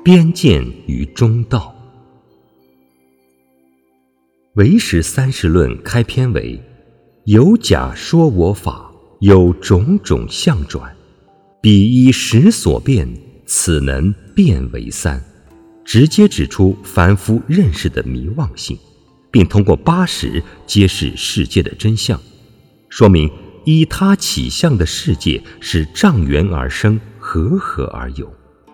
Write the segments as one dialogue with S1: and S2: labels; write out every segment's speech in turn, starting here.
S1: 边见于中道。唯识30论开篇为：有假说我法，有种种相转，彼依识所变，此能变为三，直接指出凡夫认识的迷妄性，并通过八识揭示世界的真相，说明依他起相的世界是障缘而生，和合而有。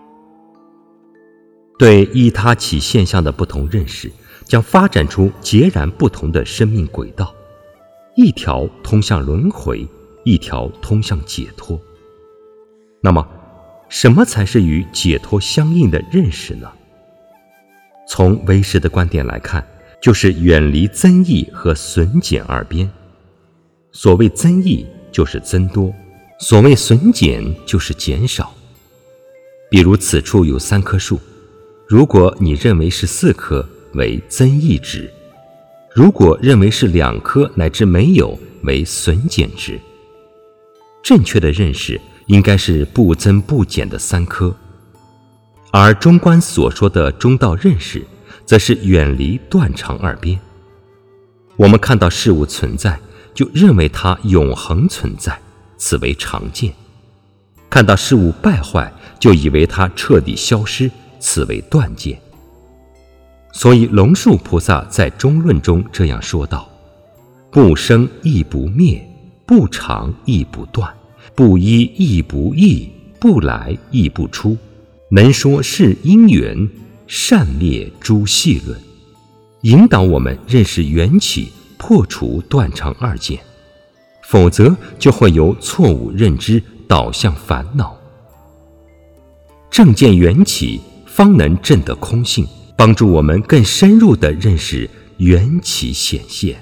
S1: 对依他起现象的不同认识，将发展出截然不同的生命轨道，一条通向轮回，一条通向解脱。那么什么才是与解脱相应的认识呢？从唯识的观点来看，就是远离增益和损减二边。所谓增益就是增多，所谓损减就是减少。比如此处有3棵树，如果你认为是4棵，为增益值；如果认为是2棵乃至没有，为损减值。正确的认识应该是不增不减的3棵，而中观所说的中道认识，则是远离断常二边。我们看到事物存在，就认为它永恒存在，此为常见；看到事物败坏，就以为它彻底消失，此为断见。所以龙树菩萨在中论中这样说道：不生亦不灭，不常亦不断，不一亦不异，不来亦不出，能说是因缘，善灭诸细论，引导我们认识缘起，破除断常二见，否则就会由错误认知导向烦恼。正见缘起，方能证得空性，帮助我们更深入地认识缘起显现。